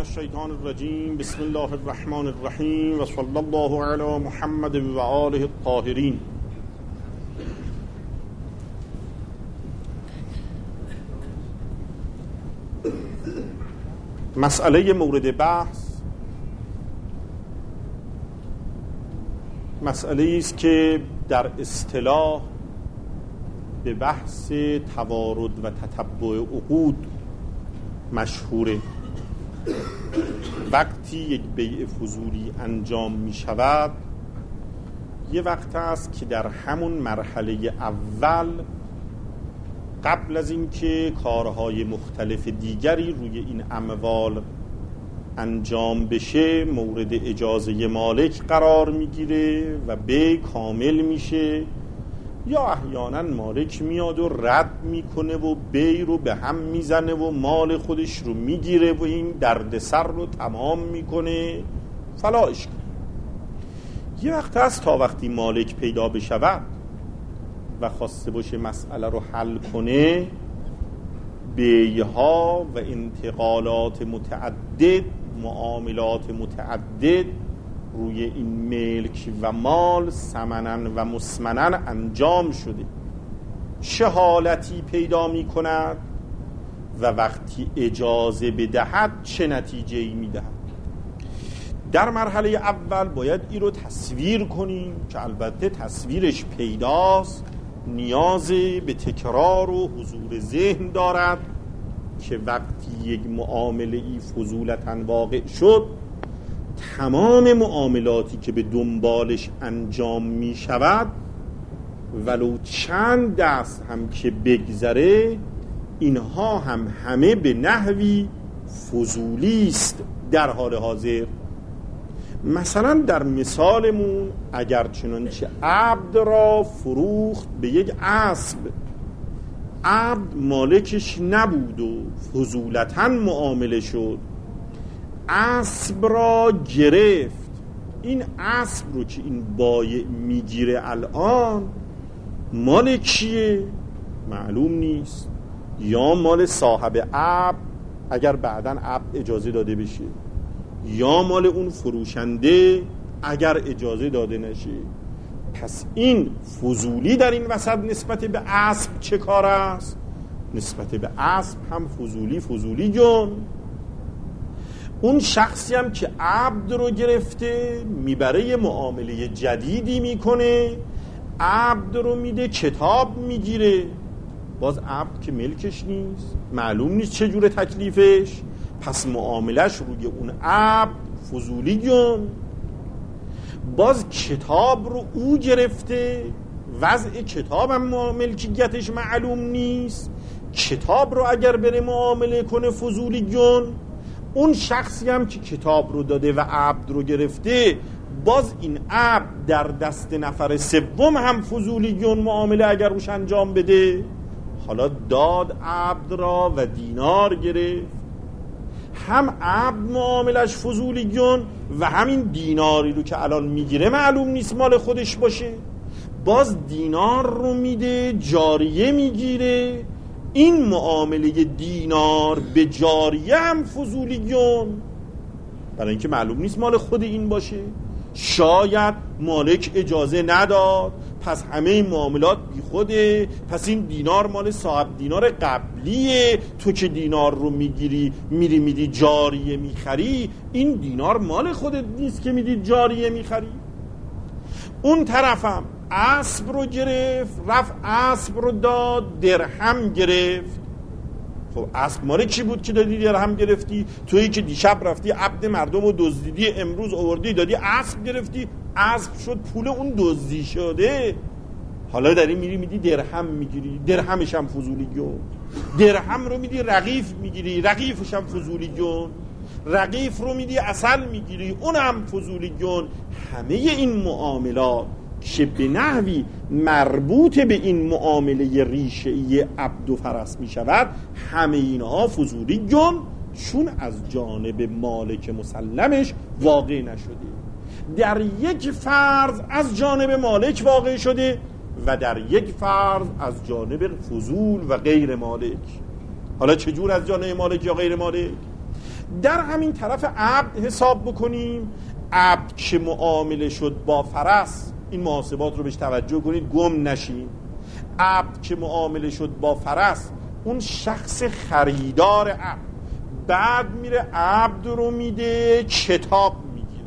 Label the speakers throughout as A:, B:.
A: الشیطان الرجیم. بسم الله الرحمن الرحیم و صلی الله علی محمد و آله الطاهرین. مسئله مورد بحث مسئله است که در اصطلاح به بحث توارد و تتبع عقود مشهوره. وقتی یک بیع فضولی انجام می شود، یه وقت است که در همون مرحله اول قبل از اینکه کارهای مختلف دیگری روی این اموال انجام بشه مورد اجازه مالک قرار میگیره و بیع کامل میشه، یا احیانا مالک میاد و رد میکنه و بیع رو به هم میزنه و مال خودش رو میگیره و این دردسر رو تمام میکنه فلا اشکال. یه وقت هست تا وقتی مالک پیدا بشود و خواسته باشه مسئله رو حل کنه، بیعها و انتقالات متعدد، معاملات متعدد روی این ملک و مال ثمناً و مسمناً انجام شده. چه حالتی پیدا می کند و وقتی اجازه بدهد چه نتیجه‌ای می دهد؟ در مرحله اول باید این رو تصویر کنیم که البته تصویرش پیداست، نیاز به تکرار و حضور ذهن دارد که وقتی یک معامله ای فضولتاً واقع شد، تمام معاملاتی که به دنبالش انجام می شود ولو چند دست هم که بگذره، اینها هم همه به نحوی فضولی است در حال حاضر. مثلا در مثالمون اگر چنانچه عبد را فروخت به یک اسب، عبد مالکش نبود و فضولتاً معامله شد، اسب را گرفت. این اسب رو که این بایع میگیره الان مال کیه؟ معلوم نیست. یا مال صاحب عبد اگر بعداً عبد اجازه داده بشه، یا مال اون فروشنده اگر اجازه داده نشه. پس این فضولی در این وسط نسبت به اسب چه کار است؟ نسبت به اسب هم فضولی جون. اون شخصی هم که عبد رو گرفته میبره یه معامله جدیدی میکنه، عبد رو میده کتاب میگیره، باز عبد که ملکش نیست، معلوم نیست چجور تکلیفش، پس معاملش روی اون عبد فضولی جون. باز کتاب رو او گرفته، وضع کتاب هم ملکیتش معلوم نیست، کتاب رو اگر بره معامله کنه فضولی جون. اون شخصی هم که کتاب رو داده و عبد رو گرفته، باز این عبد در دست نفر سوم هم فضولی جون معامله اگر روش انجام بده. حالا داد عبد را و دینار گرفت، هم عبد معاملش فضولی جون و همین دیناری رو که الان میگیره معلوم نیست مال خودش باشه. باز دینار رو میده جاریه میگیره، این معامله دینار به جاریه هم فضولی جون، برای اینکه معلوم نیست مال خود این باشه. شاید مالک اجازه نداد، پس همه این معاملات بی خوده، پس این دینار مال صاحب دینار قبلیه، تو که دینار رو میگیری میری میدی جاریه میخری، این دینار مال خودت نیست که میدی جاریه میخری. اون طرفم اسب رو گرفت، رفت اسب رو داد، درهم گرفت. خب اسب مال کی بود که دادی درهم گرفتی؟ تویی که دیشب رفتی عبد مردم رو دزدیدی، امروز آوردی دادی اسب گرفتی، اسب شد پول اون دزدی شده. حالا داری میری میدی درهم میگیری، درهمش هم فضولی جون. درهم رو میدی رغیف میگیری، رغیفش هم فضولی جون. رغیف رو میدی عسل میگیری، اون هم فضولی جون. همه این معاملات که به نحوی مربوط به این معامله ریشه‌ای عبد و فرس می شود، همه اینها فضولی جون، چون از جانب مالک مسلمش واقع نشده. در یک فرض از جانب مالک واقع شده و در یک فرض از جانب فضول و غیر مالک. حالا چجور از جانب مالک یا غیر مالک؟ در همین طرف عبد حساب بکنیم. عبد که معامله شد با فرس، این محاسبات رو بهش توجه کنید گم نشین. عبد که معامله شد با فرس، اون شخص خریدار عبد بعد میره عبد رو میده کتاب میگیره.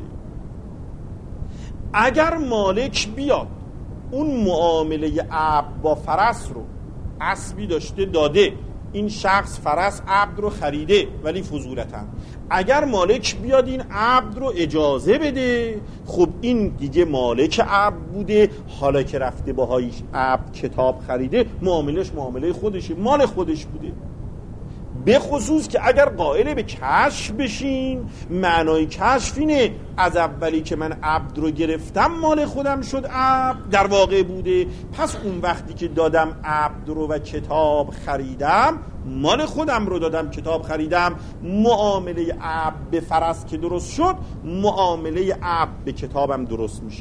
A: اگر مالک بیاد اون معامله عبد با فرس رو، اسبی داشته داده، این شخص فرس عبد رو خریده ولی فضولتاً، اگر مالک بیاد این عبد رو اجازه بده، خب این دیگه مالک عبد بوده، حالا که رفته باهایش عبد کتاب خریده، معاملش معامله خودشه، مال خودش بوده. به خصوص که اگر قائل به کشف بشین، معنای کشف اینه از اولی که من عبد رو گرفتم مال خودم شد، عبد در واقع بوده، پس اون وقتی که دادم عبد رو و کتاب خریدم، مال خودم رو دادم کتاب خریدم، معامله عبد به فرس که درست شد، معامله عبد به کتابم درست میشه.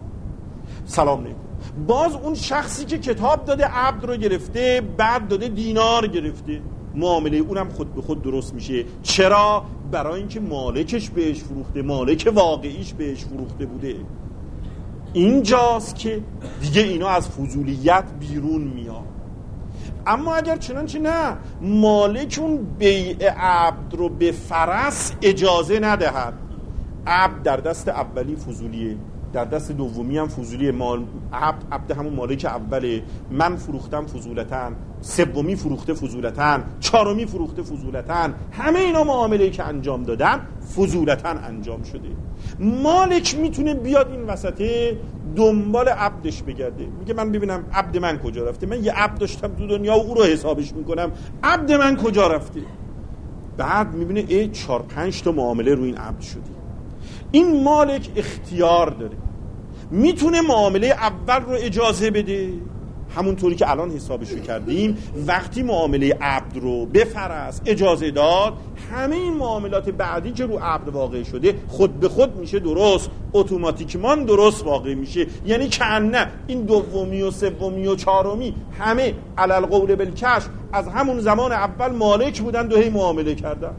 A: سلام علیکم. باز اون شخصی که کتاب داده عبد رو گرفته، بعد داده دینار گرفته، معامله اونم خود به خود درست میشه. چرا؟ برای اینکه مالکش بهش فروخته، مالک واقعیش بهش فروخته بوده. اینجاست که دیگه اینا از فضولیت بیرون میاد. اما اگر چنانچه نه، مالک اون بیع عبد رو به فرس اجازه ندهد، عبد در دست اولی فضولیه، در دست دومی هم فضولیه، عبد همون مالک اوله، من فروختم فضولتن، سومی فروخته فضولتن، چهارمی فروخته فضولتن، همه اینا معامله‌ای که انجام دادن فضولتن انجام شده. مالک میتونه بیاد این وسطه دنبال عبدش بگرده، میگه من ببینم عبد من کجا رفته، من یه عبد داشتم تو دنیا و او رو حسابش میکنم، عبد من کجا رفته. بعد میبینه 4-5 تا معامله روی این عبد شدی. این مالک اختیار داره، میتونه معامله اول رو اجازه بده، همونطوری که الان حسابش رو کردیم. وقتی معامله عبد رو به فرس اجازه داد، همه این معاملات بعدی که رو عبد واقع شده خود به خود میشه درست، اتوماتیکمان درست واقع میشه. یعنی کنه این دومی و سومی و چهارمی همه علل قول بالکشف از همون زمان اول مالک بودن و هی معامله کردن.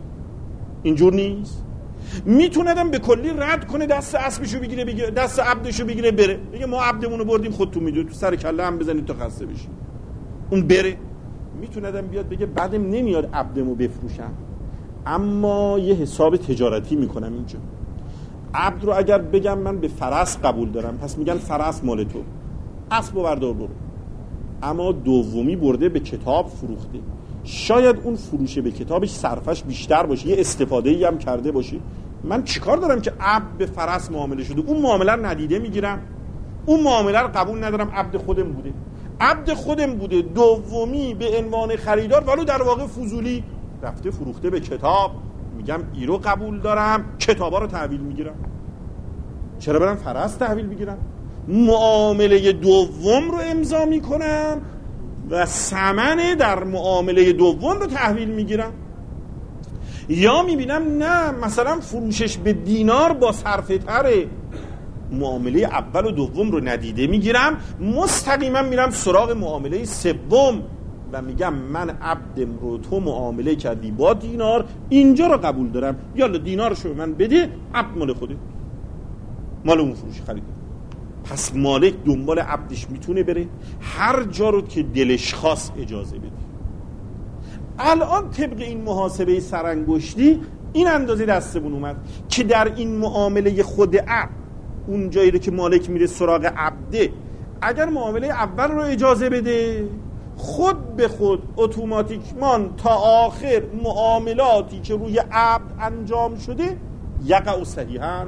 A: اینجور نیست. میتونادم به کلی رد کنه، دست اسبشو بگیره، بگیره دست عبدشو بگیره بره، بگه ما عبدمونو بردیم خودتون میدونید، تو سر کله هم بزنید تا خسته بشید، اون بره. میتونادم بیاد بگه بعدم نمیاد عبدمو بفروشم، اما یه حساب تجارتی میکنم اینجا. عبد رو اگر بگم من به فرس قبول دارم، پس میگن فرس مال تو، اسبو بردار برو. اما دومی برده به کتاب فروخته، شاید اون فروشه به کتابش صرفش بیشتر باشه، یه استفاده‌ای هم کرده باشه. من چیکار دارم که عبد به فرس معامله شده، اون معامله رو ندیده میگیرم، اون معامله رو قبول ندارم، عبد خودم بوده، عبد خودم بوده، دومی به عنوان خریدار ولو در واقع فضولی رفته فروخته به کتاب، میگم ای رو قبول دارم، کتابا رو تحویل میگیرم. چرا برم فرس تحویل بگیرم؟ معامله دوم رو امضا میکنم و ثمن در معامله دوم رو تحویل میگیرم. یا میبینم نه، مثلا فروشش به دینار با صرفه تره، معامله اول و دوم رو ندیده میگیرم، مستقیما میرم سراغ معامله سوم و میگم من عبدم رو تو معامله کردی با دینار، اینجا رو قبول دارم، یالا دینارشو به من بده، عبد مال خوده، مال اون فروش خریده. پس مالک دنبال عبدش میتونه بره هر جا رو که دلش خواست اجازه بده. الان طبق این محاسبه سرانگشتی این اندازه دستمون اومد که در این معامله خود عبد، اون جایی رو که مالک میره سراغ عبده، اگر معامله اول رو اجازه بده، خود به خود اتوماتیکمان تا آخر معاملاتی که روی عبد انجام شده یقع صحیحاً.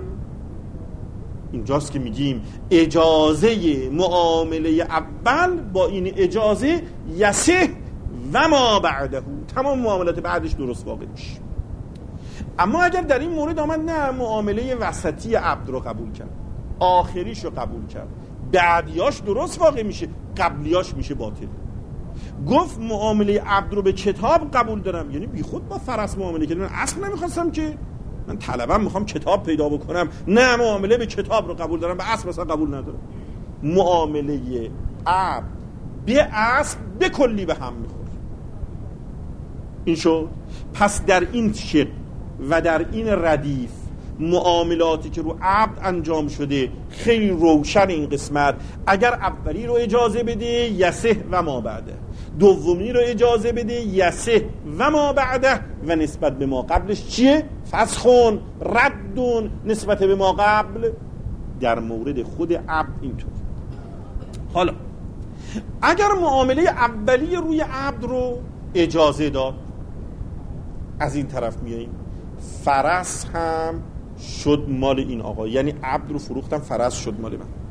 A: اینجاست که میگیم اجازه معامله اول با این اجازه یصح و ما بعده، تمام معاملات بعدش درست واقع میشه. اما اگر در این مورد آمد نه، معامله وسطی عبد رو قبول کرد، آخریش رو قبول کرد، بعدیاش درست واقع میشه، قبلیاش میشه باطل. گفت معامله عبد رو به کتاب قبول دارم، یعنی بی خود با فرس معامله کردم، من اصلا نمیخواستم که، من طلبم میخوام کتاب پیدا بکنم، نه معامله به کتاب رو قبول دارم، به اسب اصلا قبول ندارم. معامله عبد به اسب به کلی به هم میخوره. این شد. پس در این شکل و در این ردیف معاملاتی که رو عبد انجام شده خیلی روشن این قسمت. اگر اولی رو اجازه بده یسه و ما بعده، دومی رو اجازه بده یسه و ما بعده، و نسبت به ما قبلش چیه؟ فسخون ردون نسبت به ما قبل. در مورد خود عبد اینطور. حالا اگر معامله اولی روی عبد رو اجازه داد، از این طرف میاییم فرس هم شد مال این آقا، یعنی عبد رو فروختم، فرس شد مال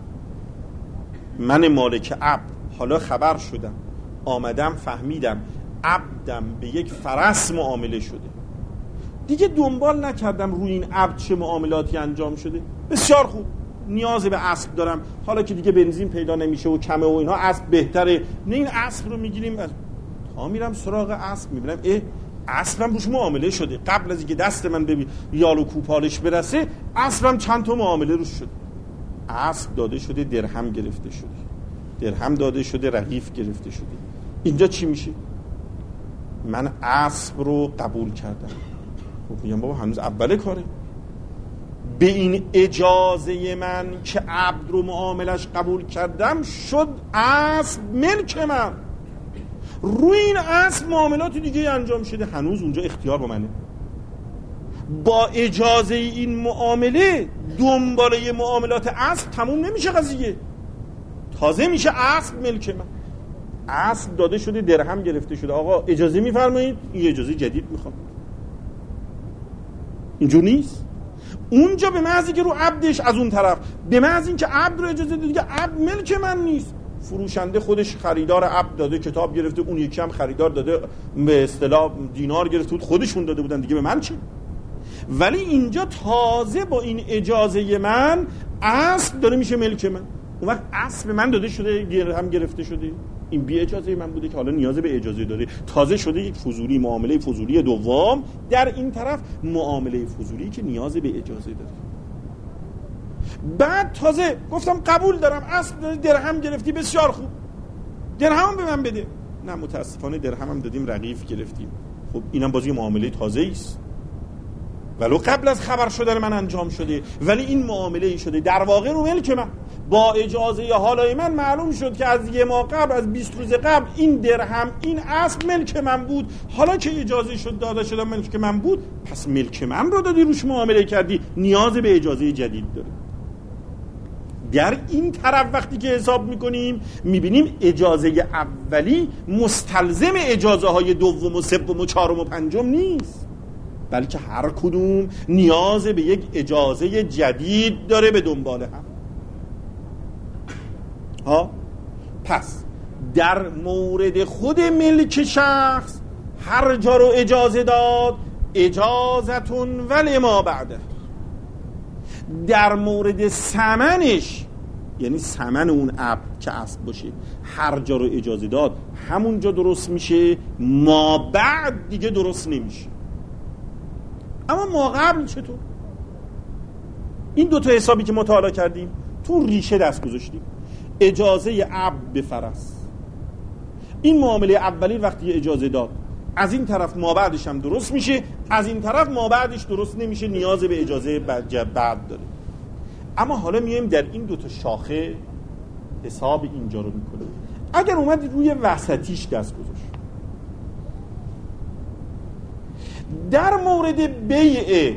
A: من مالک عبد. حالا خبر شدم، آمدم فهمیدم عبدم به یک فرس معامله شده، دیگه دنبال نکردم روی این عبد چه معاملاتی انجام شده. بسیار خوب، نیاز به اسب دارم، حالا که دیگه بنزین پیدا نمیشه و کمه و اینها اسب بهتره، نه این اسب رو میگیریم. تا میرم سراغ اسب میبینم اسبم روش معامله شده، قبل از اینکه دست من به یال و کوپالش برسه اسبم چند تا معامله روش شده. اسب داده شده درهم گرفته شده، درهم داده شده رغیف گرفته شده. اینجا چی میشه؟ من اسب رو قبول کردم. خب میگم بابا هنوز اول کاره، به این اجازه من که عبد رو معاملش قبول کردم شد اسب ملک من، روی این اسب معاملات دیگه انجام شده، هنوز اونجا اختیار با منه. با اجازه این معامله دنباله معاملات اسب تموم نمیشه قضیه، تازه میشه اسب ملک من. اسب داده شده درهم گرفته شده، آقا اجازه میفرمایید این اجازه جدید میخوام. اینجور نیست. اونجا به محض که رو عبدش، از اون طرف به محض این که عبد رو اجازه دیگه عبد ملک من نیست. فروشنده خودش خریدار عبد داده، کتاب گرفته، اون یکی هم خریدار داده، به اصطلاح دینار گرفته بود، خودشون داده بودن دیگه، به من چی؟ ولی اینجا تازه با این اجازه من اسب داره میشه ملک من. اون وقت اسب من داده شده هم گرفته شده، این بی اجازه من بوده که حالا نیاز به اجازه داره، تازه شده یک فضولی، معامله فضولی دوم. در این طرف معامله فضولی که نیاز به اجازه داره. بعد تازه گفتم قبول دارم، اسب درهم گرفتی، بسیار خوب، درهم به من بده. نه متاسفانه درهم هم دادیم رغیف گرفتیم. خب اینم بازی معامله تازه است، ولو قبل از خبر شدن من انجام شده، ولی این معامله ای شده در واقع رو ملک من. با اجازه حالای من معلوم شد که از یه ماه قبل، از 20 روز قبل این درهم، این اسب ملک من بود. حالا که اجازه شد داده شده ملک من بود، پس ملک من رو دادی روش معامله کردی، نیاز به اجازه جدید داره. در این طرف وقتی که حساب میکنیم میبینیم اجازه اولی مستلزم اجازه های دوم و سوم و چهارم و پنجم نیست، بلکه هر کدوم نیاز به یک اجازه جدید داره به دنبال هم. پس در مورد خود ملک شخص هر جا رو اجازه داد اجازتون ولی ما بعده. در مورد ثمنش، یعنی ثمن اون عبد که اسب باشه، هر جا رو اجازه داد همونجا درست میشه، ما بعد دیگه درست نمیشه. اما ما قبل چطور؟ این دوتا حسابی که مطالعه کردیم تو ریشه دست گذاشتیم. اجازه عبد به فرس، این معامله اولی وقتی اجازه داد از این طرف ما بعدش هم درست میشه، از این طرف ما بعدش درست نمیشه، نیاز به اجازه بعد داره. اما حالا میایم در این دوتا شاخه حساب اینجا رو میکنیم. اگر اومد روی وسطیش دست گذاشت، در مورد بیع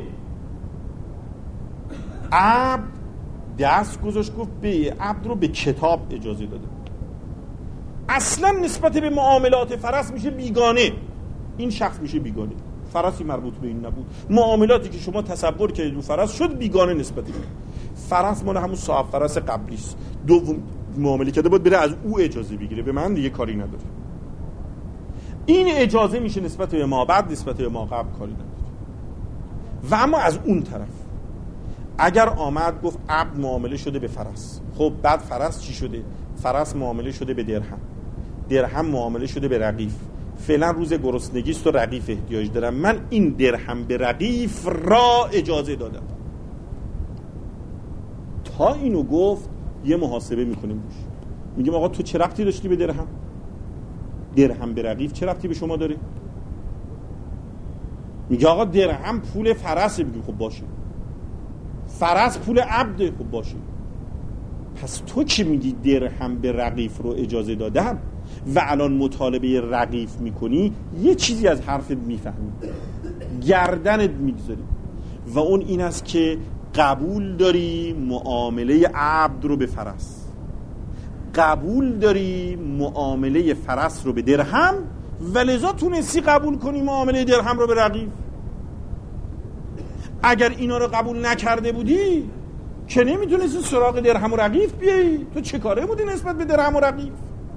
A: عبد دست گذاشت، گفت بیع عبد رو به کتاب اجازه داده، اصلا نسبت به معاملات فرس میشه بیگانه، این شخص میشه بیگانه، فرسی مربوط به این نبود، معاملاتی که شما تصور کردید رو فرس شد بیگانه نسبت به فرس، مال همون صاحب فرس قبلی است، دوم معامله کرده باید بره از او اجازه بگیره، به من دیگه کاری نداره. این اجازه میشه نسبت به ما بعد، نسبت به ما قبل کاری نداره. و اما از اون طرف اگر آمد گفت عبد معامله شده به فرس، خب بعد فرس چی شده؟ فرس معامله شده به درهم، درهم معامله شده به رغیف، فعلا روز گرسنگی است و رغیف احتیاج دارم، من این درهم به رغیف را اجازه دادم. تا اینو گفت یه محاسبه میکنیم روش، میگیم آقا تو چه ربطی داشتی به درهم؟ درهم به رغیف چه ربطی به شما داره؟ میگه آقا درهم پول فرسه، میگه خب باشه. فرس پول عبده، خب باشه. پس تو که میگی درهم به رغیف رو اجازه دادم و الان مطالبه رغیف میکنی، یه چیزی از حرفت میفهمی، گردنت میگذاری و اون این است که قبول داری معامله عبد رو به فرس، قبول داری معامله فرس رو به درهم و لذا تونستی قبول کنی معامله درهم رو به رغیف. اگر اینا رو قبول نکرده بودی که نمیتونستی سراغ درهم و رغیف بیایی. تو چه کاره بودی نسبت به درهم و رغیف؟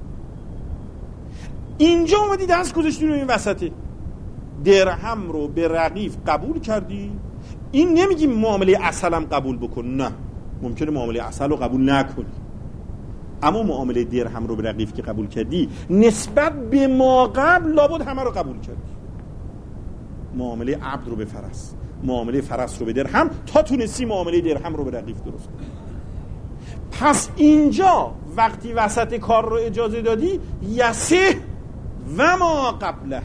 A: اینجا اومدی دست گذاشتی رو این وسطه، درهم رو به رغیف قبول کردی. این نمیگی معامله عسل هم قبول بکن، نه، ممکنه معامله عسل رو قبول نکنی، اما معامله درهم رو به رغیف که قبول کردی نسبت به ما قبل لابد همه رو قبول کردی. معامله عبد رو به فرس، معامله فرس رو به درهم، تا تونستی معامله درهم رو به رغیف درست کنی. پس اینجا وقتی وسط کار رو اجازه دادی، یسه و ما قبله،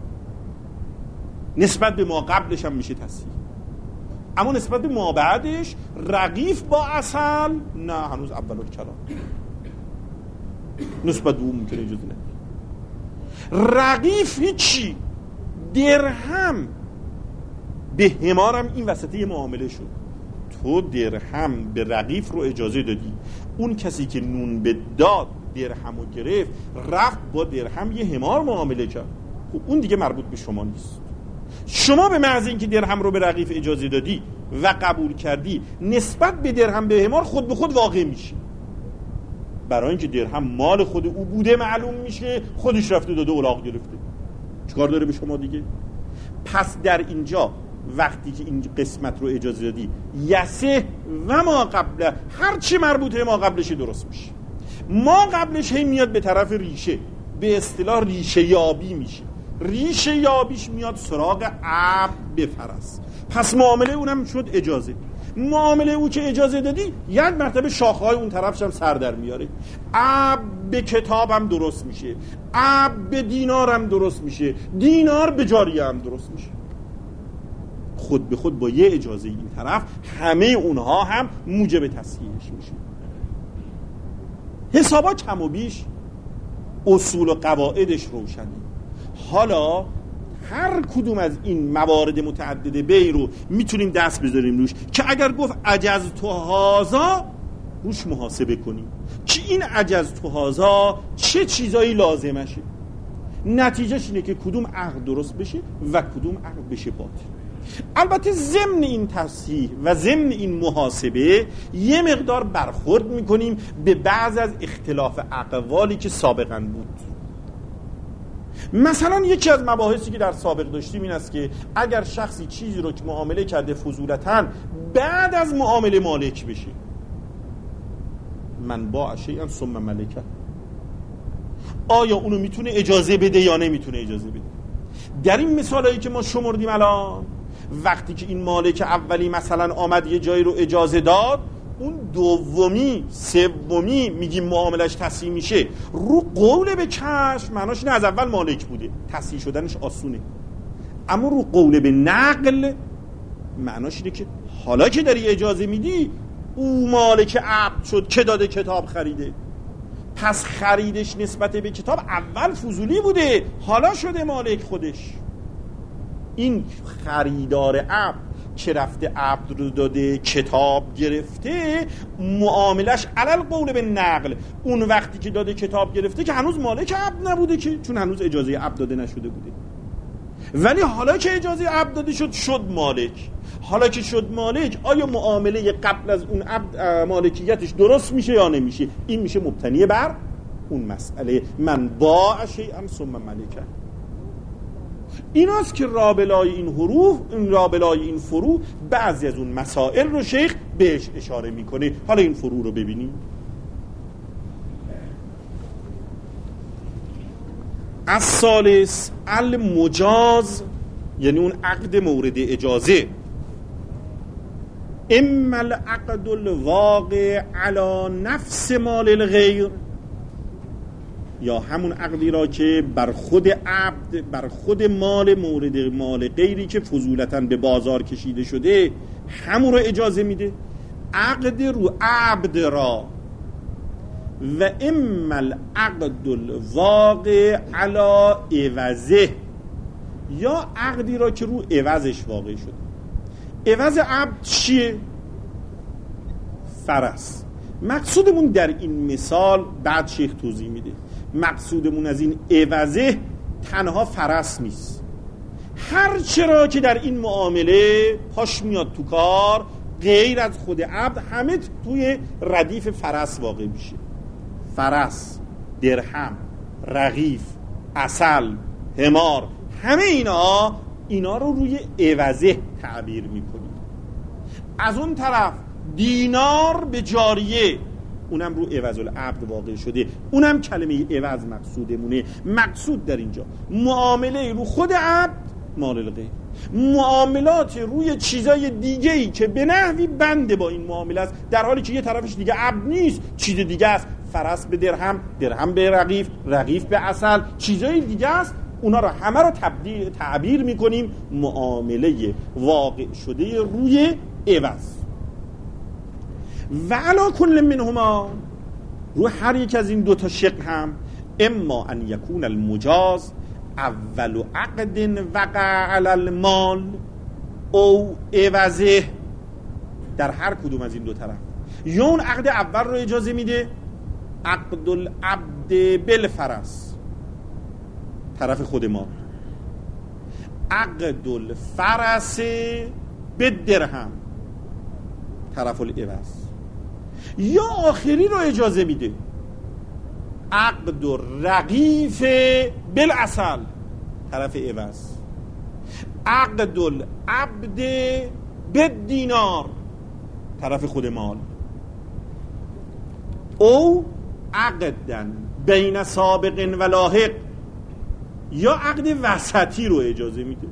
A: نسبت به ما قبلش هم میشه تصحیح، اما نسبت به ما بعدش رغیف با عسل نه، هنوز اولو کلام، نسبت به اون ممکنه اجازه ندی. رغیف هیچی، درهم به همارم این وسطه یه معامله شد. تو درهم به رغیف رو اجازه دادی، اون کسی که نون به داد درهم رو گرفت رفت با درهم یه همار معامله کرد، خب اون دیگه مربوط به شما نیست. شما به محض اینکه درهم رو به رغیف اجازه دادی و قبول کردی، نسبت به درهم به همار خود به خود واقع میشه. برای اینکه درهم مال خود او بوده معلوم میشه، خودش رفته داده الاغ گرفته، چیکار داره به شما دیگه؟ پس در اینجا وقتی که این قسمت رو اجازه دادی، یسه و ما قبله، هر چی مربوطه ما قبلش درست میشه. ما قبلش هی میاد به طرف ریشه، به اصطلاح ریشه یابی میشه، ریشه یابیش میاد سراغ عبد به فرس. پس معامله اونم شد اجازه. معامله او که اجازه دادی، یک مرتبه شاخه‌های اون طرفش هم سر در میاره. عبد به کتابم درست میشه، عبد به دینارم درست میشه، دینار به جاریه هم درست میشه. خود به خود با یه اجازه این طرف همه اونها هم موجب تصحیحش میشه. حسابا کم و بیش اصول و قواعدش روشنه. حالا هر کدوم از این موارد متعدد بی رو میتونیم دست بذاریم روش که اگر گفت عجز تو هازا روش محاسبه کنیم که این عجز تو هازا چه چیزایی لازمشه. نتیجهش اینه که کدوم عقد درست بشه و کدوم عقد بشه باطل. البته ضمن این تصحیح و ضمن این محاسبه یه مقدار برخورد میکنیم به بعض از اختلاف اقوالی که سابقا بود. مثلا یکی از مباحثی که در سابق داشتیم این است که اگر شخصی چیزی رو که معامله کرده فضولتاً بعد از معامله مالک بشه، من باع شیئا ثم ملکه، آیا اونو میتونه اجازه بده یا نمیتونه اجازه بده؟ در این مثالایی که ما شمردیم الان، وقتی که این مالک اولی مثلا آمد یه جایی رو اجازه داد، اون دومی سومی میگیم معاملش تصحیح میشه رو قول به چشم، معناش اینه از اول مالک بوده، تصحیح شدنش آسونه. اما رو قول به نقل معناش اینه که حالا که داری اجازه میدی او مالک عبد شد که داده کتاب خریده، پس خریدش نسبت به کتاب اول فضولی بوده، حالا شده مالک خودش. این خریدار عبد که رفته عبد رو داده کتاب گرفته، معاملش علل قول به نقل اون وقتی که داده کتاب گرفته که هنوز مالک عبد نبوده، که چون هنوز اجازه عبد داده نشده بوده. ولی حالا که اجازه عبد داده شد مالک. حالا که شد مالک، آیا معامله قبل از اون عبد مالکیتش درست میشه یا نمیشه؟ این میشه مبتنی بر اون مسئله من باع شیئا ثم ملکه. ایناست که رابلای این حروف، این رابلای این فرو، بعضی از اون مسائل رو شیخ بهش اشاره میکنه. حالا این فرو رو ببینیم. الثالث المجاز، یعنی اون عقد مورد اجازه. اما العقد الواقع علی نفس مال الغیر، یا همون عقدی را که بر خود عبد، بر خود مال مورد مال غیری که فضولتاً به بازار کشیده شده، همون را اجازه میده. عقد رو عبد را و اما العقد الواقع علی عوضه، یا عقدی را که رو عوضش واقع شده. عوض عبد چیه؟ فرس. مقصودمون در این مثال بعد شیخ توضیح میده، مقصودمون از این عوضه تنها فرس نیست، هر چرا که در این معامله پاش میاد تو کار غیر از خود عبد همه توی ردیف فرس واقع میشه. فرس، درهم، رغیف، عسل، حمار، همه اینا رو روی عوضه تعبیر میکنیم. از اون طرف دینار به جاریه، اونم رو عوض العبد واقع شده، اونم کلمه عوض مقصودمونه. مقصود در اینجا معامله رو خود عبد مال الغیر، معاملات روی چیزای دیگه‌ای که به نحوی بنده با این معامله است، در حالی که یه طرفش دیگه عبد نیست، چیز دیگه است. فرس به درهم، درهم به رغیف، رغیف به عسل، چیزای دیگه است. اونا رو همه رو تعبیر میکنیم معامله واقع شده روی عوض. و علا کل منهما، رو هر یک از این دوتا شق هم، اما ان یکون المجاز اول عقد وقع علی المال او عوضه، در هر کدوم از این دو طرف، یا اون عقد اول رو اجازه میده، عقد العبد بالفرس، طرف خود ما، عقد الفرس بالدرهم، طرف العوض، یا آخری رو اجازه میده، عقد الرغیف بالعسل، طرف عوض، عقد العبد بالدینار، طرف خود مال، او عقدن بین سابق و لاحق، یا عقد وسطی رو اجازه میده.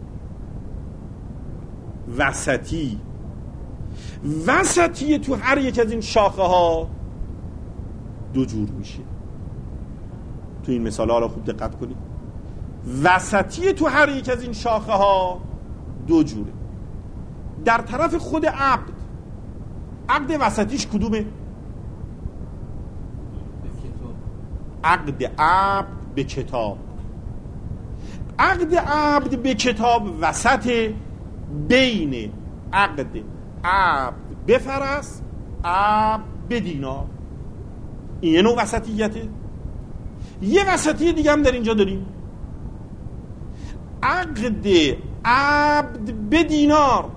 A: وسطی تو هر یک از این شاخه ها دو جور میشه. تو این مثال ها رو خوب دقت کنید. وسطی تو هر یک از این شاخه ها دو جوره. در طرف خود عبد، عقد وسطیش کدومه؟ عقد عبد به کتاب. عقد عبد به کتاب وسط بین عقد عبد به فرس، عبد به دینار. این یه نوع وسطیته. یه وسطی دیگه هم در اینجا داریم، عقد عبد به دینار.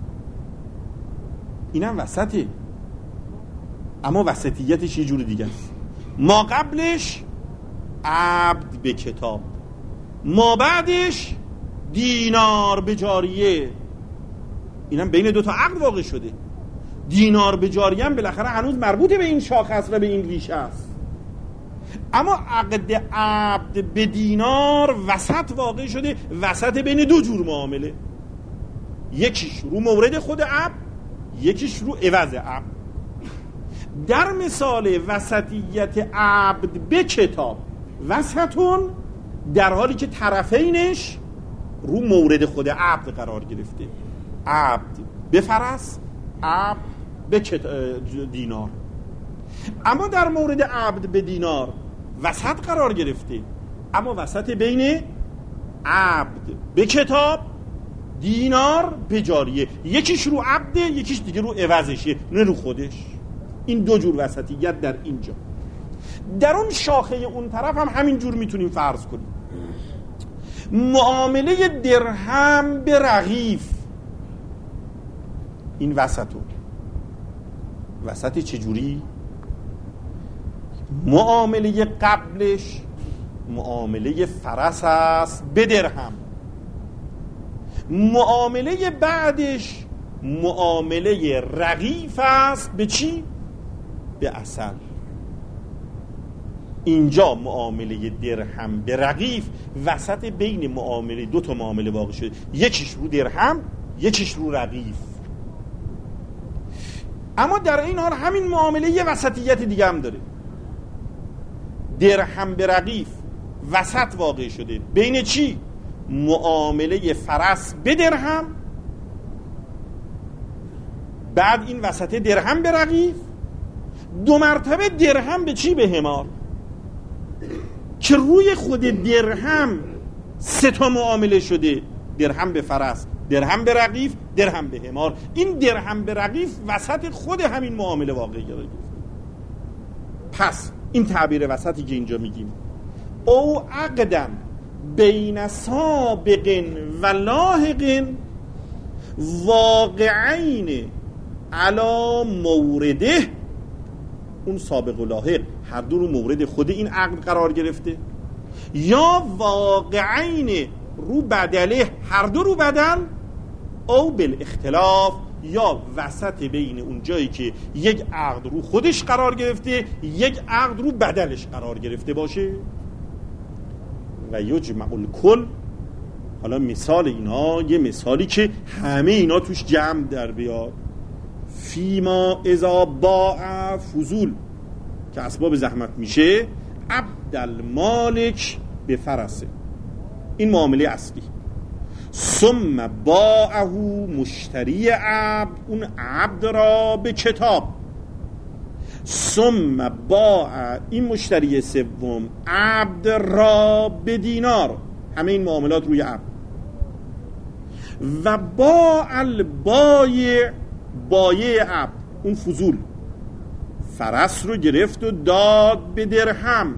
A: اینم وسطه، اما وسطیتش یه جور دیگه است. ما قبلش عبد به کتاب، ما بعدش دینار به جاریه. اینم بین دو تا عقد واقع شده. دینار به جاریه هم بالاخره هنوز مربوط به این شاخه است و به این ریشه است، اما عقد عبد به دینار وسط واقع شده، وسط بین دو جور معامله، یکیش رو مورد خود عبد، یکیش رو عوض عبد. در مثال وسطیت عبد به کتاب، وسطون در حالی که طرفینش رو مورد خود عبد قرار گرفته، عبد به فرس، عبد به دینار. اما در مورد عبد به دینار وسط قرار گرفته، اما وسط بین عبد به کتاب، دینار به جاریه. یکیش رو عبده، یکیش دیگه رو عوضشه، نه رو خودش. این دو جور وسطیت در اینجا. در اون شاخه اون طرف هم همین جور میتونیم فرض کنیم. معامله درهم به رغیف، این وسط چجوری؟ معامله قبلش معامله فرس است به درهم، معامله بعدش معامله رغیف است به چی؟ به عسل. اینجا معامله درهم به رغیف وسط بین معامله، دو تا معامله واقع شده، یکیش رو درهم، یکیش رو رغیف. اما در این حال همین معامله یه وسطیت دیگه هم داره. درهم به رغیف وسط واقع شده. بین چی؟ معامله فرس به درهم، بعد این وسط درهم به رغیف، 2 مرتبه درهم به چی؟ به حمار. که روی خود درهم 3 تا معامله شده: درهم به فرس، درهم به رغیف، درهم به حمار. این درهم به رغیف وسط خود همین معامله واقع گرفته. پس این تعبیر وسطی که اینجا میگیم، او عقدن بین سابق و لاحق واقعین علا مورده، اون سابق و لاحق هر دو رو مورد خود این عقد قرار گرفته، یا واقعین رو بدله هر دو رو بدل، او بالاختلاف یا وسط بین اون جایی که یک عقد رو خودش قرار گرفته یک عقد رو بدلش قرار گرفته باشه. و یجمع الکل. حالا مثال اینا یه مثالی که همه اینا توش جمع در بیاد. فیما اذا باع فضول که اسباب زحمت میشه، عبدالمالک به فرسه، این معامله اصلی. ثم باعه مشتری عبد، اون عبد را به کتاب. ثم باع این مشتری سوم عبد را به دینار. همه این معاملات روی عبد. و باع البایع، بایع عبد اون فضول فرس رو گرفت و داد به درهم.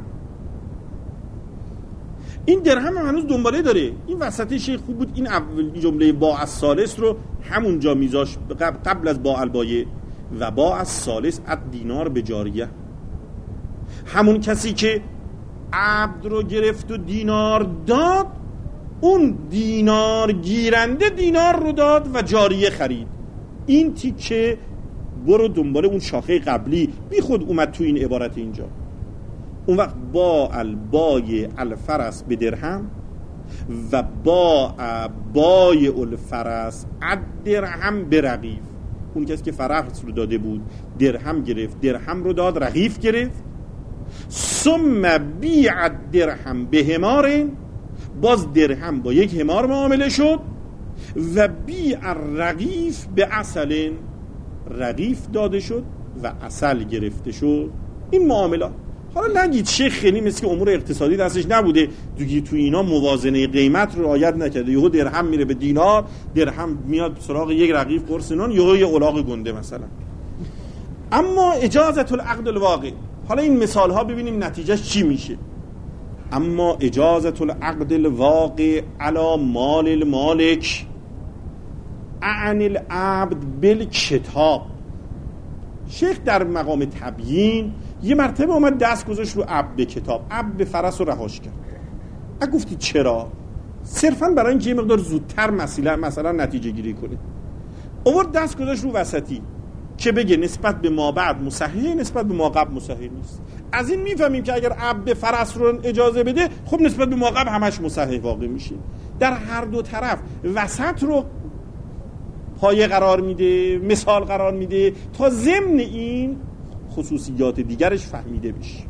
A: این درهم هم هنوز دنباله داره. این وسطش خوب بود این اول جمله باع الثالث رو همونجا میذاش قبل از باع البایع. و باع الثالث الدینار به جاریه، همون کسی که عبد رو گرفت و دینار داد، اون دینار گیرنده دینار رو داد و جاریه خرید. این تیکه برو دنبال اون شاخه قبلی، بی خود اومد تو این عبارت اینجا. اون وقت با البای الفرس به درهم و با بای الفرس الدرهم به رغیف. اون کسی که فرس رو داده بود درهم گرفت، درهم رو داد، رغیف گرفت. ثم بیع الدرهم به حمار، باز درهم با یک حمار معامله شد. و بیع الرغیف به عسل، رغیف داده شد و عسل گرفته شد. این معاملات. حالا نگید شیخ خیلی مثل که امور اقتصادی دستش نبوده دیگه، تو اینا موازنه قیمت رو رعایت نکرده، یهو درهم میره به دینار، درهم میاد سراغ یک رغیف قرص نان، یهو یه الاغ گنده مثلا. اما اجازت العقد الواقع، حالا این مثال ها ببینیم نتیجهش چی میشه. اما اجازت العقد الواقع علی مال المالک عن العبد بالکتاب. شیخ در مقام تبیین یه مرتبه اومد دست گذاشت رو عبد به کتاب، عبد به فرس رو رهاش کرد. گفتی چرا؟ صرفا برای اینکه یه مقدار زودتر مثلا نتیجه گیری کنه. اومد دست گذاشت رو وسطی که بگه نسبت به ما بعد مصحح، نسبت به ما قبل مصحح نیست. از این میفهمیم که اگر عبد به فرس رو اجازه بده، خب نسبت به ما قبل همش مصحح واقع میشه. در هر دو طرف وسط رو پایه قرار میده، مثال قرار میده تا ضمن این خصوصیات دیگرش فهمیده بشه.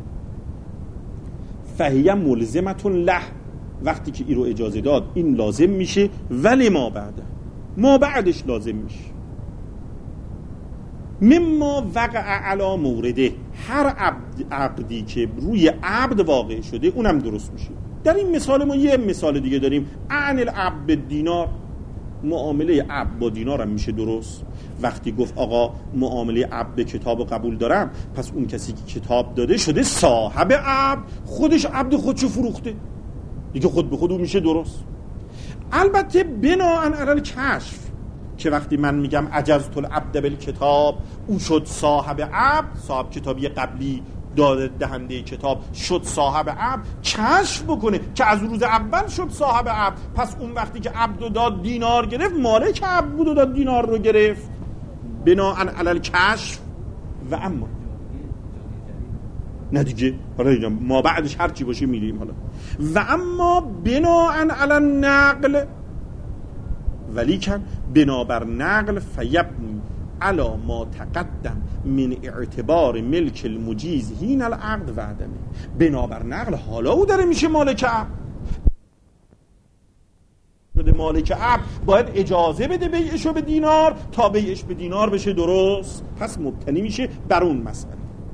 A: فهیه ملزمتون له، وقتی که این رو اجازه داد این لازم میشه. ولی ما بعدش لازم میشه. مما وقع علی مورده، هر عقدی که روی عبد واقع شده اونم درست میشه. در این مثال ما یه مثال دیگه داریم، عن العبد دینار، معامله عبد با دینار هم میشه درست. وقتی گفت آقا معامله عبد به کتاب قبول دارم، پس اون کسی که کتاب داده شده صاحب عبد، خودش عبد خودشو فروخته دیگه، خود به خود اون میشه درست. البته بناءً علی الکشف، که وقتی من میگم عجزت العبد بالکتاب، اون شد صاحب عبد، صاحب کتابی قبلی دهنده کتاب شد صاحب عبد، کشف بکنه که از روز اول شد صاحب عبد. پس اون وقتی که عبد رو داد دینار گرفت، مالک عبد بود و داد دینار رو گرفت بناءً علی الکشف. و اما نه دیگه، حالا ما بعدش هر چی باشه میریم. حالا و اما بناءً علی النقل، ولیکن بنابر نقل، فیبنی علا ما تقدم من اعتبار ملک المجیز هین العقد و عدمه. بنابر نقل حالا او داره میشه مالک عقد. مالک عقد باید اجازه بده بیعشو به دینار تا بیعش به دینار بشه درست، پس مبتنی میشه بر اون مسئله.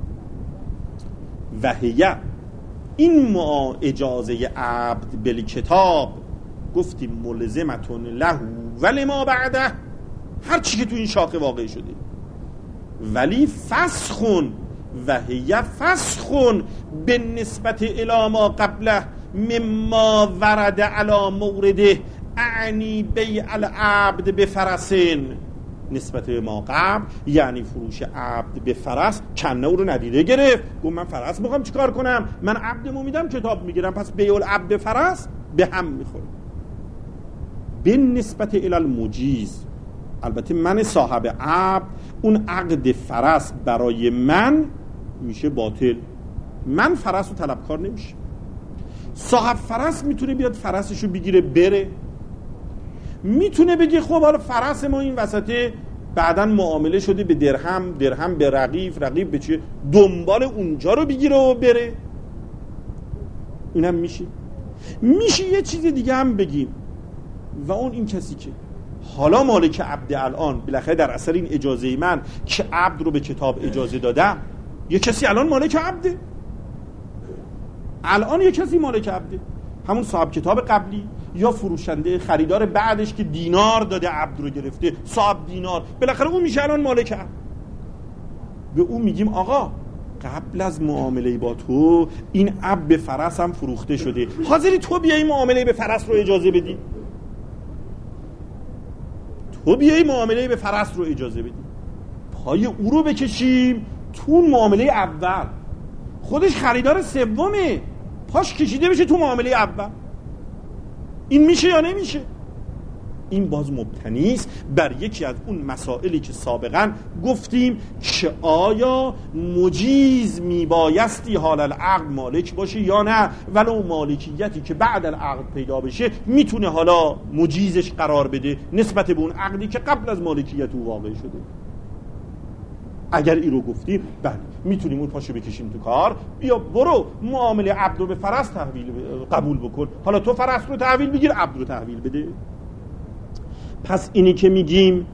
A: و هیه این اجازه عبد بالکتاب گفتیم ملزمتون له ولی ما بعده، هر چی که تو این شاخه واقع شده، ولی فسخون و هیه فسخون به نسبت الی ما قبله مما ورد علی مورده اعنی بیع العبد بفرسین. نسبت به ما قبل یعنی فروش عبد به فرس کنه او رو ندیده گرفت، گفت من فرس میخوام چیکار کنم، من عبدمو میدم کتاب میگیرم، پس بیع العبد به فرس به هم میخوره. به نسبت الی المجیز، البته من صاحب عبد اون عقد فرس برای من میشه باطل، من فرس رو طلبکار نمیشه. صاحب فرس میتونه بیاد فرسشو بگیره بره، میتونه بگه خب حالا فرس ما این وسطه بعدن معامله شده به درهم، درهم به رقیب به چیه، دنبال اونجا رو بگیره و بره. اینم میشه یه چیز دیگه هم بگیم، و اون این کسی که حالا مالک عبد الان بالاخره در اثر این اجازه من که عبد رو به کتاب اجازه دادم، یه کسی الان مالک عبده، الان یه کسی مالک عبده، همون صاحب کتاب قبلی یا فروشنده خریدار بعدش که دینار داده عبد رو گرفته، صاحب دینار، بالاخره اون میشه الان مالک عبد. به اون میگیم آقا قبل از معامله با تو این عبد به فرس هم فروخته شده، حاضری تو بیایی معامله به فرس رو اجازه بدی؟ تو بیایی معامله به فرس رو اجازه بدی، پای او رو بکشیم تو معامله اول، خودش خریدار سومه، پاش کشیده بشه تو معامله اول. این میشه یا نمیشه؟ این باز مبتنی است بر یکی از اون مسائلی که سابقا گفتیم که آیا مجیز میبایستی حال العقد مالک باشه یا نه، ولو مالکیتی که بعد العقد پیدا بشه میتونه حالا مجیزش قرار بده نسبت به اون عقدی که قبل از مالکیت او واقع شده. اگر این رو گفتیم بله میتونیم اون پاشو بکشیم تو کار، بیا برو معامله عبد رو به فرس قبول بکن، حالا تو فرس رو تحویل بگیر عبد رو تحویل بده. پس اینی که میگیم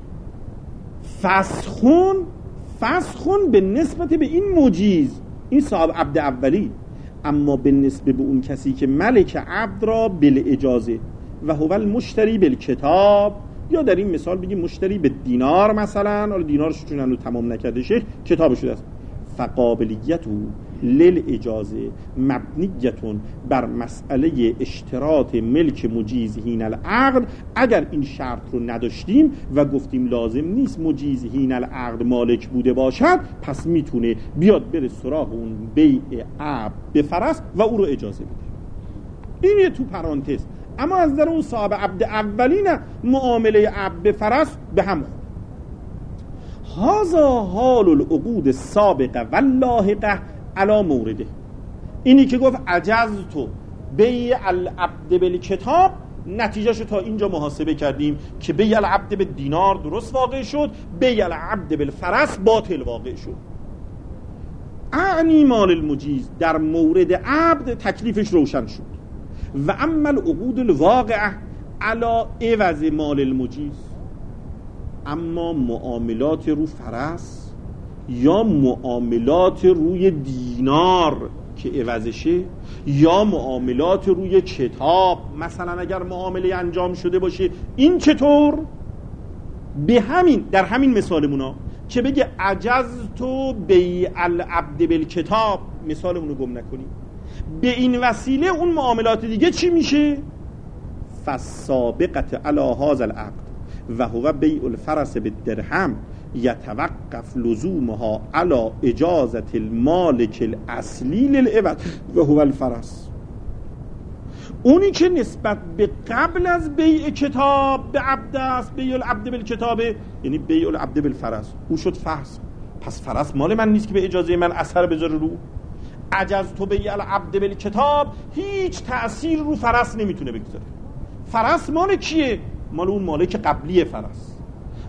A: فسخون به نسبت به این مجیز، این صاحب عبد اولی، اما به نسبت به اون کسی که ملک عبد را بل اجازه و هو المشتری بالکتاب، یا در این مثال بگیم مشتری به دینار مثلا، حالا دینارش چون هنوز تمام نکرده شه کتاب شده است، فقابلیتو لیل اجازه مبنیتون بر مسئله اشتراط ملک مجیز هین العقد. اگر این شرط رو نداشتیم و گفتیم لازم نیست مجیز هین العقد مالک بوده باشد، پس میتونه بیاد بره سراغ اون بیع عبد به فرس و او رو اجازه بده. این یه تو پرانتز. اما از در اون صاحب عبد اولی نه، معامله عبد به فرس به هم خود. هذا حال العقود السابقه واللاحقه علی مورده. اینی که گفت عجزتو بیع العبد بالکتاب، نتیجهشو تا اینجا محاسبه کردیم که بیع العبد بالدینار درست واقع شد، بیع العبد بالفرس باطل واقع شد. اعنی مال المجیز، در مورد عبد تکلیفش روشن شد. و اما العقود الواقعه علی عوض مال المجیز، اما معاملات رو فرس یا معاملات روی دینار که عوضشه، یا معاملات روی کتاب، مثلا اگر معامله انجام شده باشه، این چطور؟ به همین در همین مثالمونا که بگه عجزتو بیع العبد بالکتاب، مثالمونو گم نکنیم، به این وسیله اون معاملات دیگه چی میشه؟ فالسابقة علی هذا العقد و هو بیع الفرس بالدرهم یتوقف لزومها علی اجازت المالک الاصلی للعوض و هو الفرس. اونی که نسبت به قبل از بیع کتاب به عبد است، بیع العبد بالکتاب، یعنی بیع العبد بالفرس، او شد فرس، پس فرس مال من نیست که به اجازه من اثر بذاره رو. عجزتو بیع العبد بالکتاب هیچ تأثیر رو فرس نمیتونه بگذاره. فرس مال کیه؟ مال اون مالک قبلی فرس.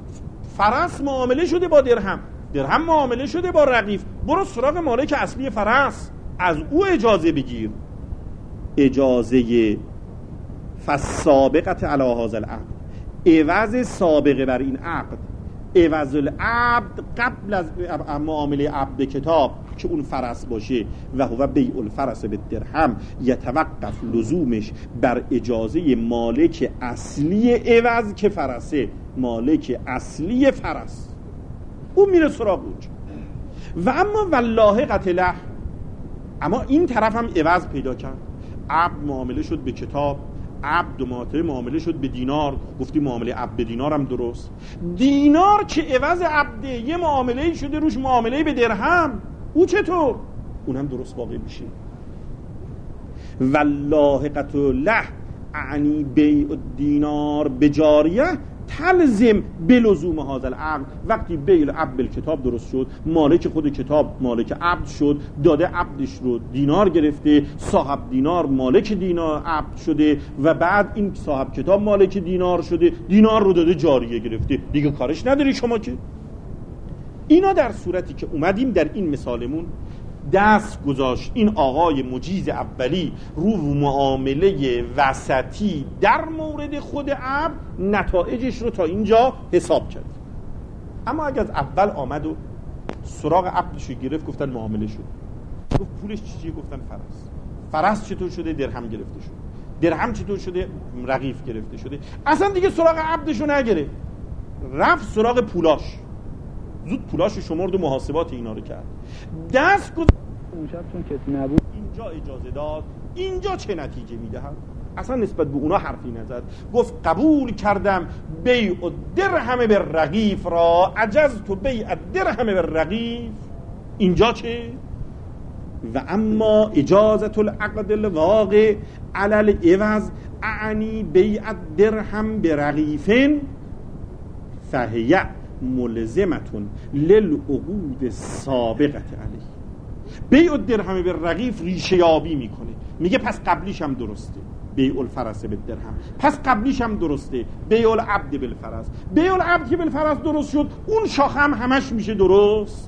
A: فرس معامله شده با درهم، درهم معامله شده با رغیف، برو سراغ مالک اصلی فرس، از او اجازه بگیر. اجازه فالسابقت علی هذا العقد، عوض سابقه بر این عقد، عوض العبد قبل از معامله عبد کتاب که اون فرس باشه، و هو بیع الفرس بالدرهم، یتوقف لزومش بر اجازه مالک اصلی عوض که فرسه، مالک اصلی فرس اون میره سراغ اونجا. و اما والله قتله، اما این طرف هم عوض پیدا کرد، عبد معامله شد به کتاب، عبد معامله شد به دینار، گفتی معامله عبد به دینار هم درست، دینار که عوض عبده یه معامله شده روش معامله به درهم، او چطور؟ اونم درست واقع میشه. والله قتله اعنی بیع الدینار بجاریه تلزم بلزوم هذا العقد. وقتی بیع العبد بالکتاب درست شد، مالک خود کتاب مالک عبد شد، داده عبدش رو دینار گرفته، صاحب دینار مالک دینار عبد شده، و بعد این صاحب کتاب مالک دینار شده، دینار رو داده جاریه گرفته، دیگه کارش نداری شما که. اینا در صورتی که اومدیم در این مثالمون دست گذاشت این آقای مجیز اولی رو معامله وسطی در مورد عبد، نتایجش رو تا اینجا حساب کرد. اما اگر از اول آمد و سراغ عبدش رو گرفت، گفتن معامله شد، گفت پولش چیه؟ گفتن فرس چطور شده؟ درهم گرفته شد. درهم چطور شده؟ رغیف گرفته شده. اصلا دیگه سراغ عبدش رو نگرفت، رفت سراغ پولاش، زود پولاش رو شمرد و محاسبات اینا رو کرد. دست گذاشت
B: اون شب چون کسی نبود
A: اینجا اجازه داد، اینجا چه نتیجه میدهد؟ اصلا نسبت به اونا حرفی نزد، گفت قبول کردم بیع الدرهم بالرغیف را، عجزت بیع الدرهم بالرغیف. اینجا چه؟ و اما اجازت العقد الواقع علی العوض اعنی بیع الدرهم برغیف فهی ملزمتون للعقود سابقت علیه. بیع الدرهم بالرغیف ریشه یابی میکنه، میگه پس قبلیش هم درسته بیع الفرس بالدرهم، پس قبلیش هم درسته بیع العبد بالفرس، بیع العبد که بالفرس درست شد، اون شاخه هم همش میشه درست.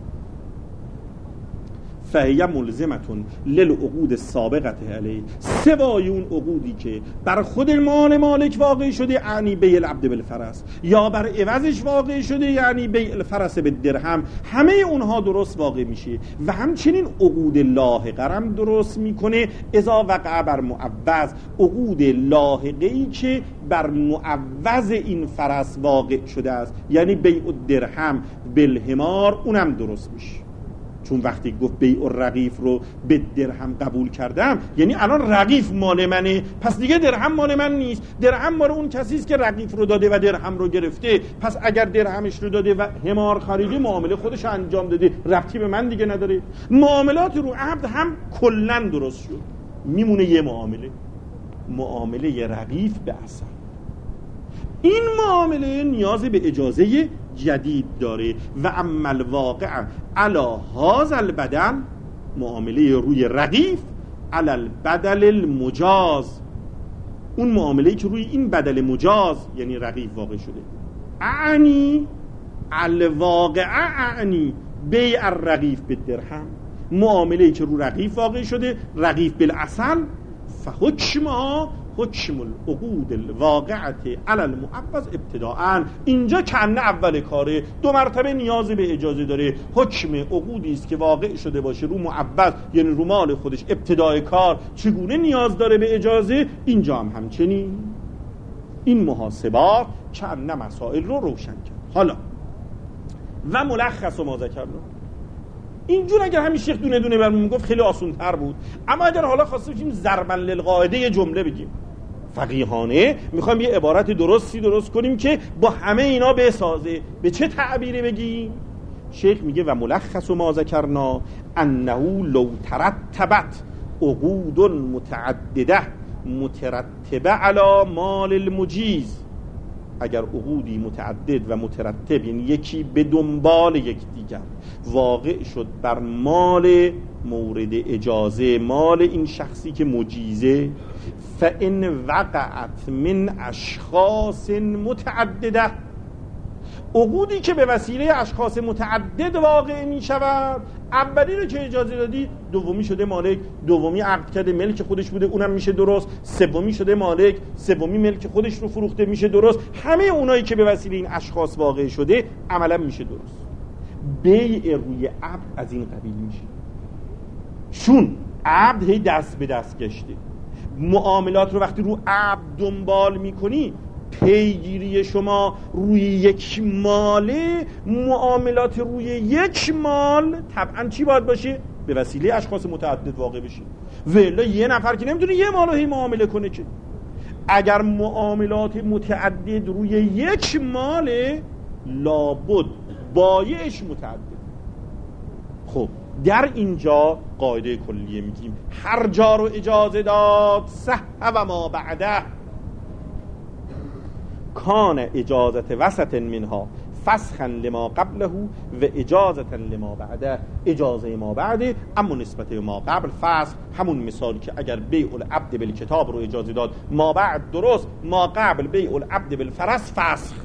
A: فهیه ملزمتون للعقود سابقت علیه، سوای اون عقودی که بر خود مالک واقع شده یعنی بیع العبد بالفرس، یا بر عوضش واقع شده یعنی بیع الفرس بالدرهم، همه اونها درست واقع میشه. و همچنین عقود لاحقه هم درست میکنه اذا وقع بر معوض، عقود لاحقه‌ای که بر معوض این فرس واقع شده است، یعنی بیع الدرهم بالحمار، اونم درست میشه. چون وقتی گفت بیع الرغیف رو به درهم قبول کردم، یعنی الان رغیف مال منه، پس دیگه درهم مال من نیست، درهم مال اون کسی است که رغیف رو داده و درهم رو گرفته. پس اگر درهمش رو داده و حمار خریده، معامله خودش انجام داده، ربطی به من دیگه نداره. معاملات رو عبد هم کلن درست شد، میمونه یه معامله رغیف به اصل. این معامله نیاز به اجازه جدید داره. و اما الواقع علی هذا البدل، معامله روی رغیف علی البدل المجاز، اون معامله‌ای که روی این بدل مجاز یعنی رغیف واقع شده. اعنی الواقع اعنی بیع الرغیف بالدرهم، معامله‌ای که روی رغیف واقع شده، رغیف بالاصل، فحکمها حکم العقود الواقعه علی المعوض ابتداءً. اینجا کنه اول کاره، دو مرتبه نیاز به اجازه داره. حکم عقودی است که واقع شده باشه رو معوض یعنی رو مال خودش، ابتدای کار چگونه نیاز داره به اجازه، اینجا هم همچنین. این محاسبات کنه مسائل رو روشن کرد. حالا و ملخص و ما ذکرنا، اینجور اگر همین شیخ دونه دونه برمون گفت خیلی آسان تر بود. اما اگر حالا خواسته باشیم ضربا للقاعده یه جمله بگیم فقیهانه، میخوایم یه عبارت درستی درست کنیم که با همه اینا بسازه، به چه تعبیری بگیم؟ شیخ میگه و ملخص ما ذکرنا انه لو ترتبت عقود متعدده مترتبه علی مال المجیز، اگر عقودی متعدد و مترتب یعنی یکی به دنبال یکدیگر واقع شد بر مال مورد اجازه، مال این شخصی که مجیزه، فإن وقعت من اشخاص متعدده، عقودی که به وسیله اشخاص متعدد واقع می شود، اولی رو که اجازه دادی، دومی شده مالک، دومی عقد کرده ملک خودش بوده اونم میشه درست، سومی شده مالک، سومی ملک خودش رو فروخته میشه درست. همه اونایی که به وسیله این اشخاص واقع شده عملا میشه درست. بیع روی عبد از این قبیل میشه، چون عبد هی دست به دست گشته. معاملات رو وقتی رو عبد دنبال میکنی، پیگیری شما روی یک ماله، معاملات روی یک مال طبعا چی باید باشه؟ به وسیله اشخاص متعدد واقع بشه. ولی یه نفر که نمیتونه یه مال رو هی معامله کنه که. اگر معاملات متعدد روی یک ماله، لابد بایعش متعدد. خب در اینجا قاعده کلیه میگیم هر جا رو اجازه داد صح و ما بعده کان اجازت وسط منها فسخا لما قبله و اجازت لما بعده. اجازه ما بعده اما نسبت به ما قبل فسخ. همون مثالی که اگر بیع العبد بالکتاب رو اجازه داد، ما بعد درست، ما قبل بیع العبد بالفرس فسخ.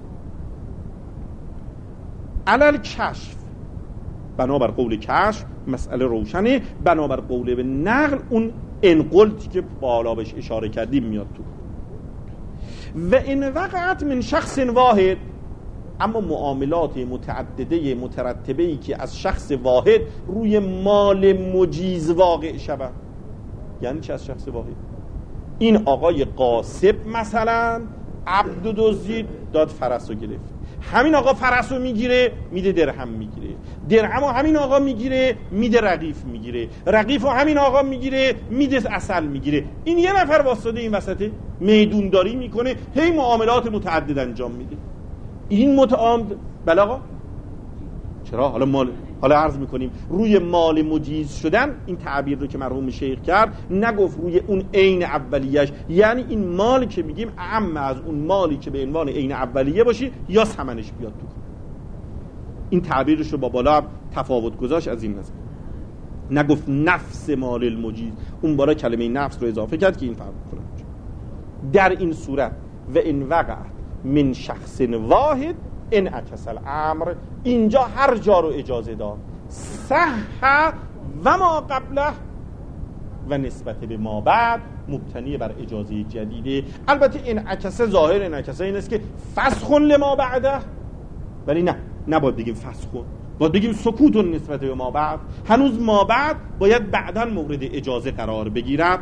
A: علل کشف، بنابر قول کشف مسئله روشنه، بنابر قول به نقل اون انقلتی که بالا بهش اشاره کردیم میاد تو. و این وقعت من شخص واحد، اما معاملات متعدده مترتبه‌ای که از شخص واحد روی مال مجیز واقع شود. یعنی چه از شخص واحد؟ این آقای قاسب مثلا عبد دزدید، داد فرس رو گرفت، همین آقا فرس رو میگیره میده درهم میگیره، درهم رو همین آقا میگیره میده رغیف میگیره، رغیف رو همین آقا میگیره میده عسل میگیره. این یه نفر واسطه این وسطه میدونداری میکنه، هی معاملات متعدد انجام میده. این متعامل بله آقا چرا؟ حالا عرض میکنیم روی مال مجیز شدن، این تعبیر رو که مرحوم شیخ کرد، نگفت روی اون عین اولیه‌اش، یعنی این مالی که میگیم اعم از اون مالی که به عنوان عین اولیه باشی یا ثمنش بیاد تو. این تعبیرش رو با بالا تفاوت گذاشت از این نظر، نگفت نفس مال المجیز، اون بالا کلمه نفس رو اضافه کرد که این فرق کنه. در این صورت و این وقع من شخص واحد ان عکس الامر، اینجا هر جا رو اجازه داد صح و ما قبله و نسبت به ما بعد مبتنی بر اجازه جدیده. البته این عکس ظاهر این عکس این است که فسخ لما بعده، ولی نباید بگیم فسخ، باید بگیم سکوت نسبت به ما بعد. هنوز ما بعد باید بعداً مورد اجازه قرار بگیرد.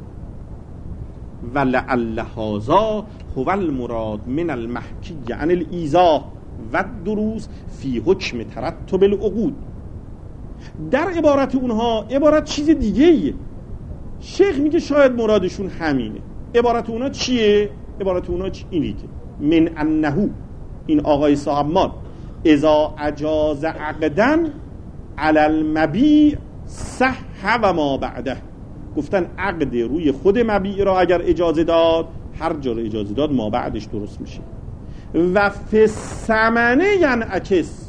A: ولعل هذا هو المراد من المحکی عن الایذاء و الدروس فی حکم ترتب العقود. در عبارت اونها عبارت چیز دیگه ایه. شیخ میگه شاید مرادشون همینه. عبارت اونها چیه؟ عبارت اونها اینه که من انه، این آقای صاحب مال، اذا اجاز عقدن علی المبیع صح و ما بعده، گفتن عقد روی خود مبیع را اگر اجازه داد، هر جا را اجازه داد ما بعدش درست میشه. و فی الثمنه ینعکس،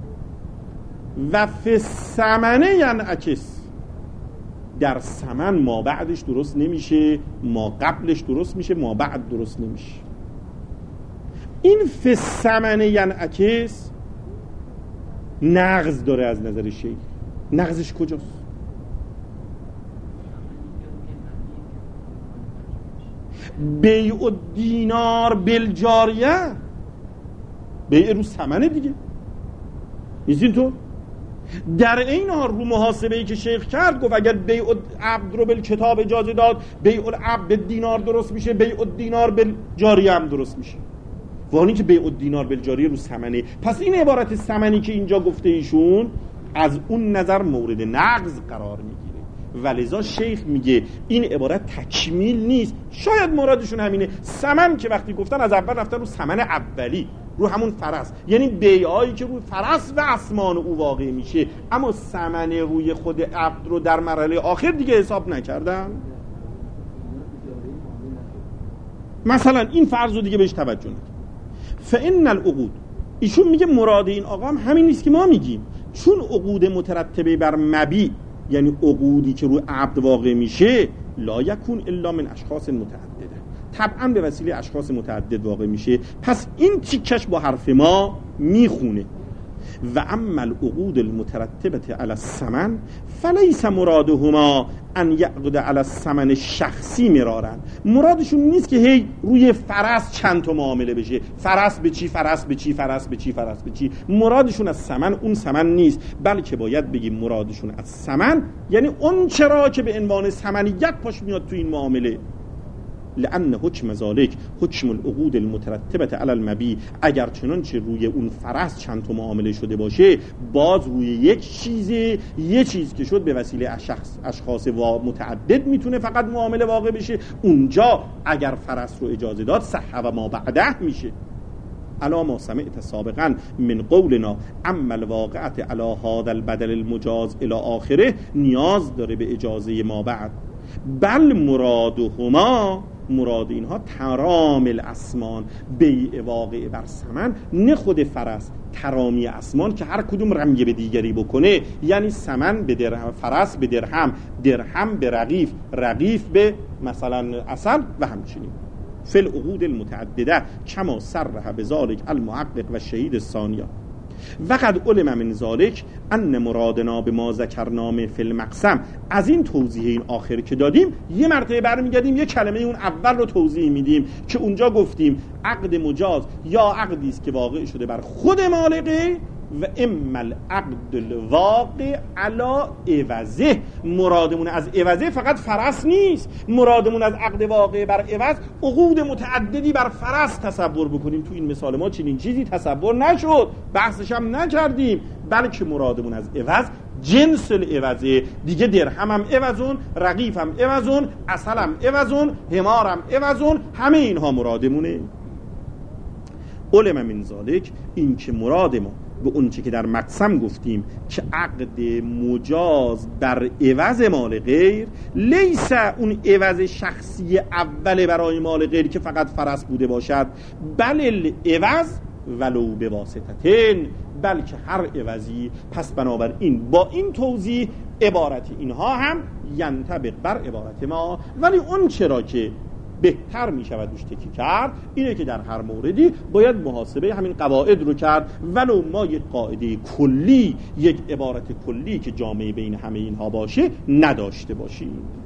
A: و فی الثمنه ینعکس، در ثمن ما بعدش درست نمیشه، ما قبلش درست میشه، ما بعد درست نمیشه. این فی الثمنه ینعکس نقض داره از نظر شیخ. نقضش کجاست؟ بیع الدینار بالجاریه، بیع رو ثمنه دیگه، نیست اینطور؟ در این حال رو محاسبه‌ای که شیخ کرد گفت اگر بیع العبد رو بالکتاب اجازه داد، بیع العبد بالدینار درست میشه، بیع الدینار بالجاریه هم درست میشه. وانی که بیع الدینار بالجاریه رو ثمنه، پس این عبارت ثمنی که اینجا گفته ایشون از اون نظر مورد نقض قرار میگیره. ولذا شیخ میگه این عبارت تکمیل نیست، شاید مرادشون همینه. ثمن که وقتی گفتن از اول رفتن رو ثمن اولی، رو همون فرس، یعنی بیعایی که روی فرس و اسمان او واقع میشه، اما ثمن روی خود عبد رو در مرحله آخر دیگه حساب نکردن. مثلا این فرض رو دیگه بهش توجه نکن. فإن العقود، ایشون میگه مراد این آقا هم همین نیست که ما میگیم، چون عقود مترتبه بر مبیع، یعنی عقودی که روی عبد واقع میشه، لا یکون الا من اشخاص متعدده، طبعا به وسیله اشخاص متعدد واقع میشه. پس این تیکش با حرف ما میخونه. و اما العقود المترتبه علی الثمن فلیس مرادهما ان یعقد علی الثمن الشخصی مرارا. مرادشون نیست که هی روی فرس چند تا معامله بشه، فرس به چی، فرس به چی، فرس به چی، فرس به چی. مرادشون از ثمن اون ثمن نیست، بلکه باید بگیم مرادشون از ثمن یعنی اون چرا که به عنوان ثمنیت پاش میاد تو این معامله. لأن حکم ذالک حکم العقود المترتبه علی المبیع، اگر چنانچه روی اون فرس چند تا معامله شده باشه، باز روی یک چیز که شد به وسیله اشخاص متعدد میتونه فقط معامله واقع بشه. اونجا اگر فرس رو اجازه داد صح و ما بعده میشه. علا ما سمعت سابقا من قولنا اما الواقعت علی هذا البدل المجاز الی آخره، نیاز داره به اجازه ما بعد. بل مرادهما، مراد اینها ترام الاسمان، بیع واقع بر ثمن، نه خود فرس، ترامی اسمان که هر کدوم رمی به دیگری بکنه، یعنی ثمن به درهم، فرس به درهم، درهم به رغیف، رغیف به مثلا عسل و همچنین. فی العقود المتعدده کما صرح بذلک المحقق و شهید الثانیه. وقد علم من ذلک ان مرادنا به ما ذکرنا فی المقسم. از این توضیح این آخر که دادیم یه مرتبه برمیگردیم یه کلمه اون اول رو توضیح میدیم که اونجا گفتیم عقد مجاز یا عقدی است که واقع شده بر خود مالقه و اما العقد الواقع علی عوضه. مرادمون از عوضه فقط فرس نیست، مرادمون از عقد واقع بر عوض عقود متعددی بر فرس تصور بکنیم. تو این مثال ما چنین چیزی تصور نشد، بحثش هم نکردیم، بلکه مرادمون از عوض جنس العوضه دیگه. درهم هم عوضون، رغیف هم عوضون، عسل هم عوضون، حمار هم عوضون، همه اینها مرادمونه. علم من ذالک، این که مراد ما به اون چه که در مقسم گفتیم که عقد مجاز بر عوض مال غیر، لیس اون عوض شخصی اول برای مال غیر که فقط فرس بوده باشد، بل العوض ولو به واسطتین، بلکه هر عوضی. پس بنابراین با این توضیح عبارت اینها هم ینطبق بر عبارت ما، ولی اون چرا که بهتر می شود روش تکی کرد اینه که در هر موردی باید محاسبه همین قواعد رو کرد، ولو ما یک قاعده کلی، یک عبارت کلی که جامعه بین همه اینها باشه نداشته باشیم.